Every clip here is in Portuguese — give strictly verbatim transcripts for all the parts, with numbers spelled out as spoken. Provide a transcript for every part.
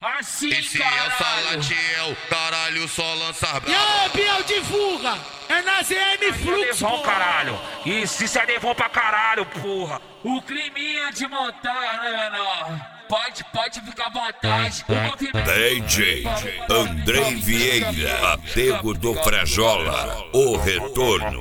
Assim, E se caralho. eu só latinho, caralho, só lançar E aí, Biel, divulga! É na Z N Flux, Devon, porra. caralho. Isso, isso é Devon pra caralho, porra. O climinha de montanha, né, menor? Pode, pode ficar à vontade. O movimento... D J Andrei Vieira, Apego do Frajola, o retorno.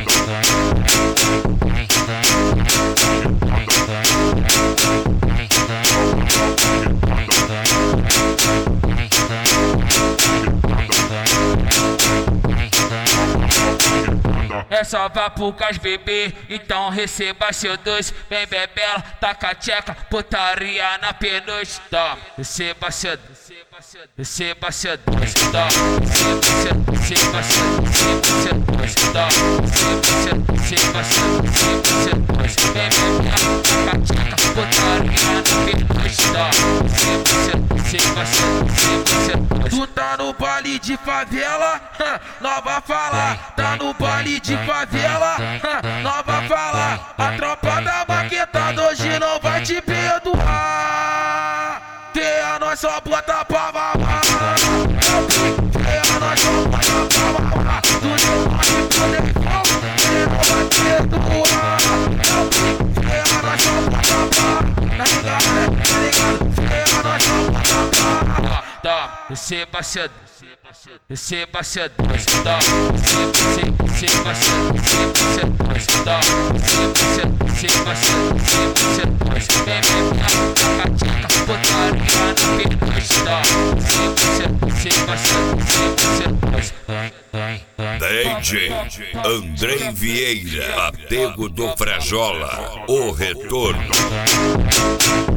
É só vapucas, bebê, então receba seu doce. Vem bebela, taca a tcheca, putaria na penugem. Toma, receba seu doce, receba seu doce. Toma, receba seu doce, receba seu doce. Toma, receba seu doce, receba seu doce. Vem bebela, taca a tcheca, putaria na penugem. Toma, receba seu doce, receba seu doce, receba seu doce. Tu tá no baile de favela, nova fala. Tá no baile de favela, nova fala. A tropa da maquetada hoje não vai te perdoar. Tem a nós só bota pra mamar. Tem a nós só bota pra mamar. Tu não vai poder não, ele não vai perdoar. Tem a nós só bota pra tá ligado, né? Tá ligado? Tem a nós só bota pra Toma, receba seu doce, receba seu doce. Toma, receba seu doce, receba seu doce. Toma, receba seu doce, receba seu doce. Vem bebela, taca a tcheca, putaria na penugem. Toma, receba seu doce, receba seu doce. D J Andrei Vieira, Apego do Frajola, o retorno.